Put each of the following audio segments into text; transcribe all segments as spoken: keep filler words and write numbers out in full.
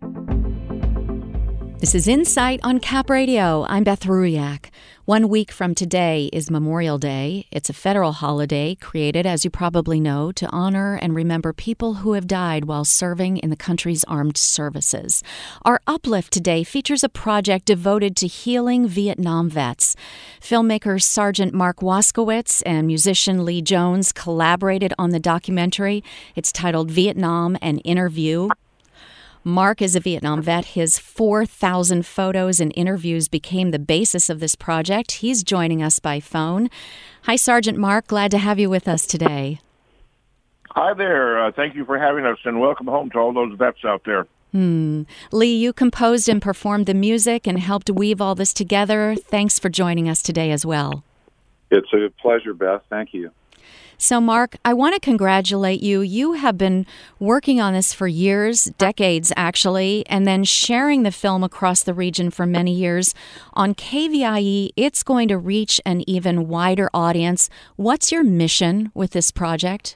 This is Insight on Cap Radio. I'm Beth Ruyak. One week from today is Memorial Day. It's a federal holiday created, as you probably know, to honor and remember people who have died while serving in the country's armed services. Our Uplift today features a project devoted to healing Vietnam vets. Filmmaker Sergeant Mark Waskowitz and musician Lee Jones collaborated on the documentary. It's titled Vietnam: An Interview. Mark is a Vietnam vet. His four thousand photos and interviews became the basis of this project. He's joining us by phone. Hi, Sergeant Mark. Glad to have you with us today. Hi there. Uh, thank you for having us, and welcome home to all those vets out there. Hmm. Lee, you composed and performed the music and helped weave all this together. Thanks for joining us today as well. It's a pleasure, Beth. Thank you. So, Mark, I want to congratulate you. You have been working on this for years, decades actually, and then sharing the film across the region for many years. On K V I E, it's going to reach an even wider audience. What's your mission with this project?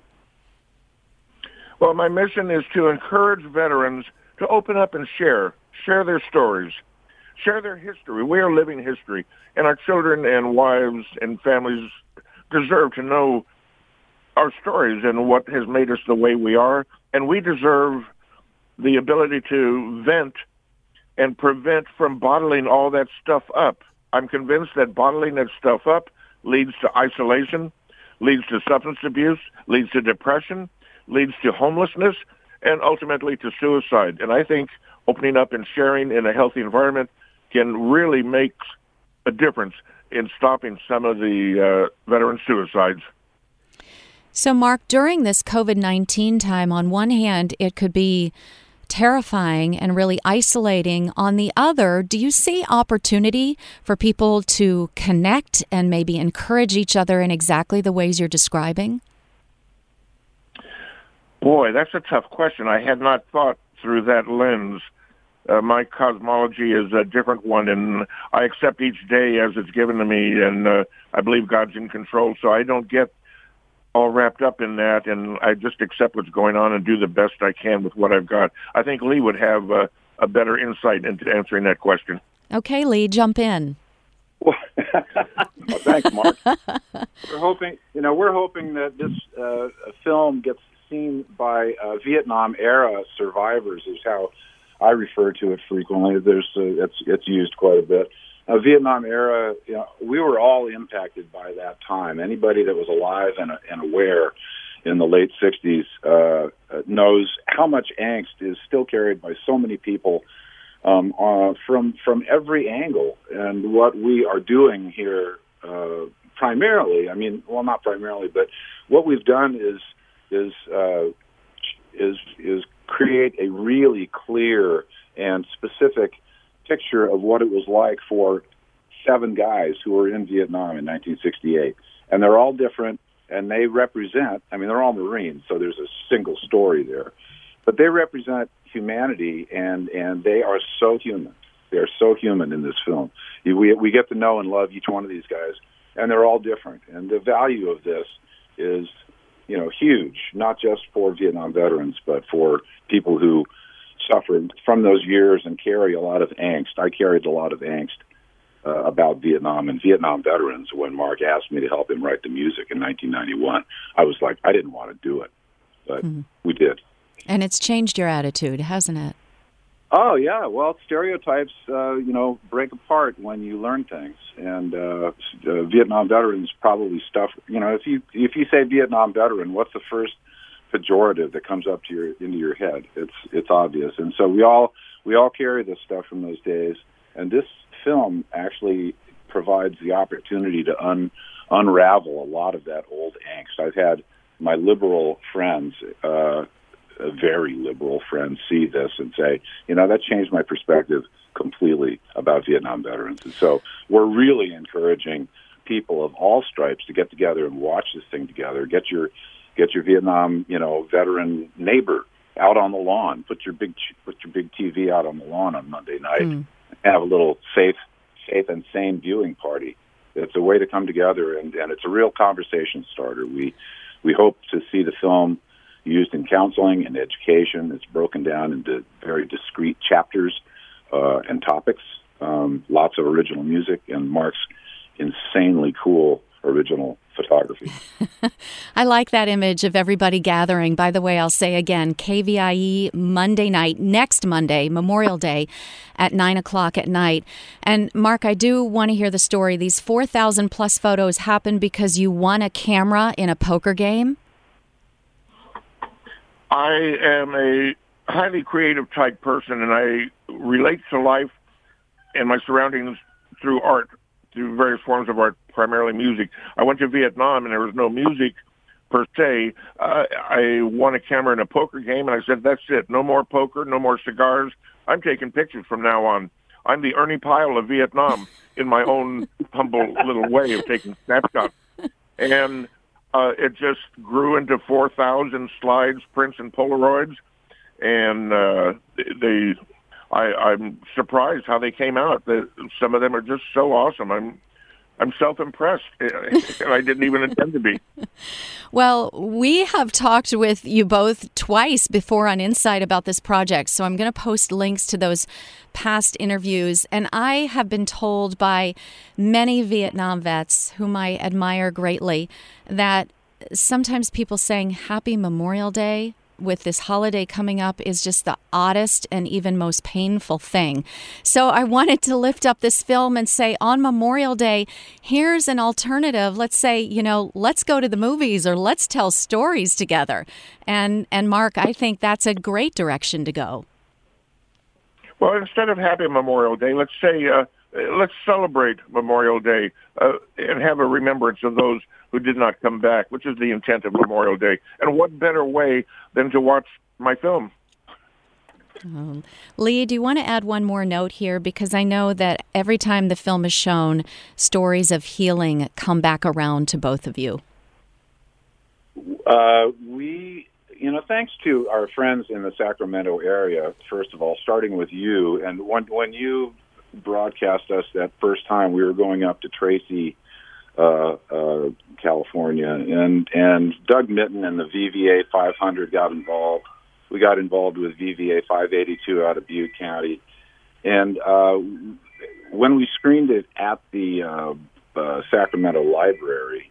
Well, my mission is to encourage veterans to open up and share, share their stories, share their history. We are living history, and our children and wives and families deserve to know our stories and what has made us the way we are, and we deserve the ability to vent and prevent from bottling all that stuff up. I'm convinced that bottling that stuff up leads to isolation, leads to substance abuse, leads to depression, leads to homelessness, and ultimately to suicide. And I think opening up and sharing in a healthy environment can really make a difference in stopping some of the uh, veteran suicides. So, Mark, during this COVID nineteen time, on one hand, it could be terrifying and really isolating. On the other, do you see opportunity for people to connect and maybe encourage each other in exactly the ways you're describing? Boy, that's a tough question. I had not thought through that lens. Uh, my cosmology is a different one, and I accept each day as it's given to me, and uh, I believe God's in control, so I don't get all wrapped up in that, and I just accept what's going on and do the best I can with what I've got. I think Lee would have uh, a better insight into answering that question. Okay, Lee, jump in. Well, well, thanks, Mark. We're hoping, you know, we're hoping that this uh, film gets seen by uh, Vietnam-era survivors, is how I refer to it frequently. There's uh, it's it's used quite a bit. Uh, Vietnam era, you know, we were all impacted by that time. Anybody that was alive and, and aware in the late sixties uh, knows how much angst is still carried by so many people um, uh, from from every angle. And what we are doing here, uh, primarily, I mean, well, not primarily, but what we've done is is uh, is is create a really clear and specific picture of what it was like for seven guys who were in Vietnam in nineteen sixty-eight. And they're all different, and they represent, I mean, they're all Marines, so there's a single story there. But they represent humanity, and, and they are so human. They are so human in this film. We, we get to know and love each one of these guys, and they're all different. And the value of this is, you know, huge, not just for Vietnam veterans, but for people who suffered from those years and carry a lot of angst. I carried a lot of angst uh, about Vietnam and Vietnam veterans when Mark asked me to help him write the music in nineteen ninety-one. I was like, I didn't want to do it, but mm-hmm. we did. And it's changed your attitude, hasn't it? Oh, yeah. Well, stereotypes, uh, you know, break apart when you learn things. And uh, uh, Vietnam veterans probably stuff, you know, if you if you say Vietnam veteran, what's the first pejorative that comes up to your into your head? It's it's obvious, and so we all we all carry this stuff from those days. And this film actually provides the opportunity to un, unravel a lot of that old angst. I've had my liberal friends, uh, very liberal friends, see this and say, you know, that changed my perspective completely about Vietnam veterans. And so we're really encouraging people of all stripes to get together and watch this thing together. Get your get your Vietnam, you know, veteran neighbor out on the lawn. Put your big put your big T V out on the lawn on Monday night. Mm. Have a little safe, safe and sane viewing party. It's a way to come together, and, and it's a real conversation starter. We we hope to see the film, used in counseling and education. It's broken down into very discrete chapters uh, and topics. Um, lots of original music, and Mark's insanely cool original photography. I like that image of everybody gathering. By the way, I'll say again, K V I E Monday night, next Monday, Memorial Day, at nine o'clock at night. And Mark, I do want to hear the story. These four thousand plus photos happened because you won a camera in a poker game? I am a highly creative type person, and I relate to life and my surroundings through art, through various forms of art, primarily music. I went to Vietnam, and there was no music per se. Uh, I won a camera in a poker game, and I said, that's it. No more poker, no more cigars. I'm taking pictures from now on. I'm the Ernie Pyle of Vietnam in my own humble little way of taking snapshots. And uh, it just grew into four thousand slides, prints, and Polaroids. And uh, they... I, I'm surprised how they came out. The, some of them are just so awesome. I'm I'm self-impressed, and I didn't even intend to be. Well, we have talked with you both twice before on Insight about this project, so I'm going to post links to those past interviews. And I have been told by many Vietnam vets, whom I admire greatly, that sometimes people saying Happy Memorial Day with this holiday coming up is just the oddest and even most painful thing. So I wanted to lift up this film and say, on Memorial Day, here's an alternative. Let's say, you know, let's go to the movies or let's tell stories together. And and Mark, I think that's a great direction to go. Well, instead of Happy Memorial Day, let's say, uh, let's celebrate Memorial Day uh, and have a remembrance of those who did not come back, which is the intent of Memorial Day. And what better way than to watch my film? Um, Lee, do you want to add one more note here? Because I know that every time the film is shown, stories of healing come back around to both of you. Uh, we, you know, thanks to our friends in the Sacramento area, first of all, starting with you, and when, when you broadcast us that first time, we were going up to Tracy, Uh, uh, California, and and Doug Mitten and the V V A five hundred got involved. We got involved with V V A five eighty-two out of Butte County, and uh, when we screened it at the uh, uh, Sacramento Library,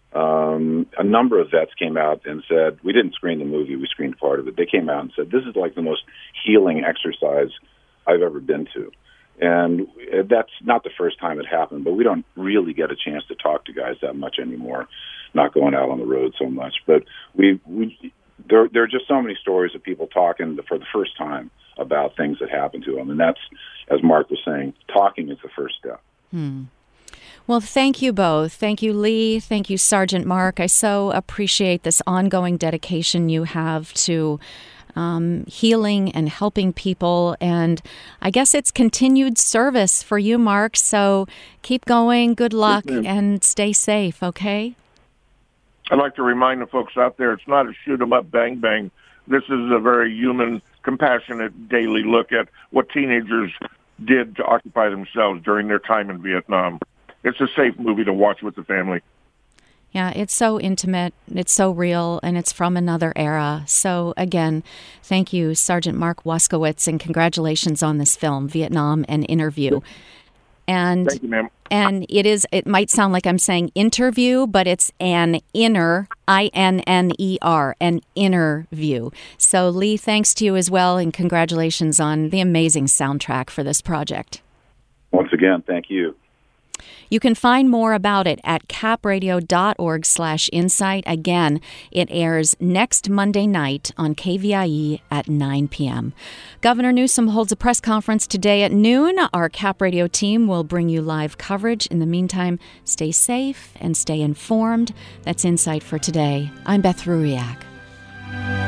um, a number of vets came out and said, we didn't screen the movie, we screened part of it. They came out and said, this is like the most healing exercise I've ever been to. And that's not the first time it happened, but we don't really get a chance to talk to guys that much anymore, not going out on the road so much. But we, we there, there are just so many stories of people talking for the first time about things that happened to them. And that's, as Mark was saying, talking is the first step. Hmm. Well, thank you both. Thank you, Lee. Thank you, Sergeant Mark. I so appreciate this ongoing dedication you have to Um, healing and helping people. And I guess it's continued service for you, Mark. So keep going. Good luck yes, and stay safe, okay? I'd like to remind the folks out there, it's not a shoot 'em up, bang, bang. This is a very human, compassionate daily look at what teenagers did to occupy themselves during their time in Vietnam. It's a safe movie to watch with the family. Yeah, it's so intimate, it's so real, and it's from another era. So again, thank you, Sergeant Mark Waskowitz, and congratulations on this film, Vietnam, an Interview. And Thank you, ma'am. And it is, it might sound like I'm saying interview, but it's an inner, I N N E R, an inner view. So Lee, thanks to you as well, and congratulations on the amazing soundtrack for this project. Once again, thank you. You can find more about it at capradio.org slash insight. Again, it airs next Monday night on K V I E at nine p.m. Governor Newsom holds a press conference today at noon. Our Cap Radio team will bring you live coverage. In the meantime, stay safe and stay informed. That's Insight for today. I'm Beth Ruiak.